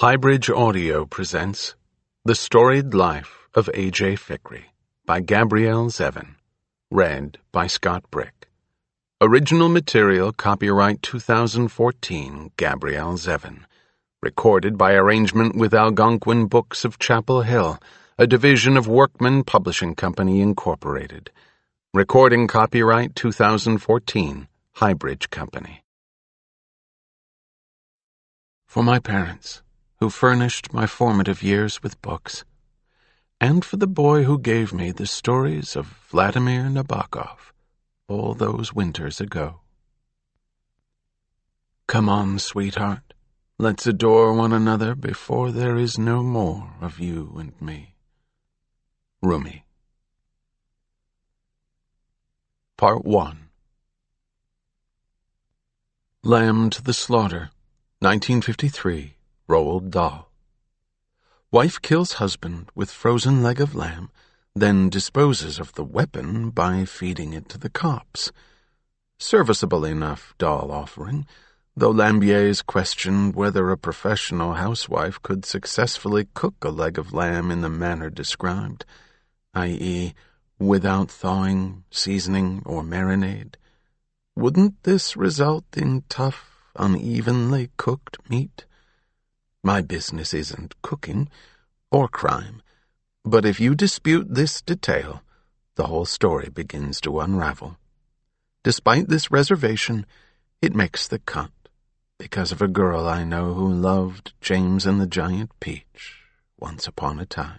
Highbridge Audio presents The Storied Life of A.J. Fikry by Gabrielle Zevin. Read by Scott Brick. Original material copyright 2014 Gabrielle Zevin. Recorded by arrangement with Algonquin Books of Chapel Hill, a division of Workman Publishing Company, Incorporated. Recording copyright 2014 Highbridge Company. For my parents, who furnished my formative years with books, and for the boy who gave me the stories of Vladimir Nabokov all those winters ago. Come on, sweetheart, let's adore one another before there is no more of you and me. Rumi. Part 1. Lamb to the Slaughter, 1953, Roald Dahl. Wife kills husband with frozen leg of lamb, then disposes of the weapon by feeding it to the cops. Serviceable enough Dahl offering, though Lambiers questioned whether a professional housewife could successfully cook a leg of lamb in the manner described, i.e., without thawing, seasoning, or marinade. Wouldn't this result in tough, unevenly cooked meat? My business isn't cooking or crime, but if you dispute this detail, the whole story begins to unravel. Despite this reservation, it makes the cut because of a girl I know who loved James and the Giant Peach once upon a time.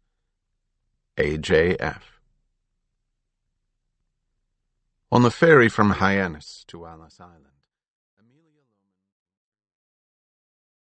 A.J.F. On the ferry from Hyannis to Alice Island,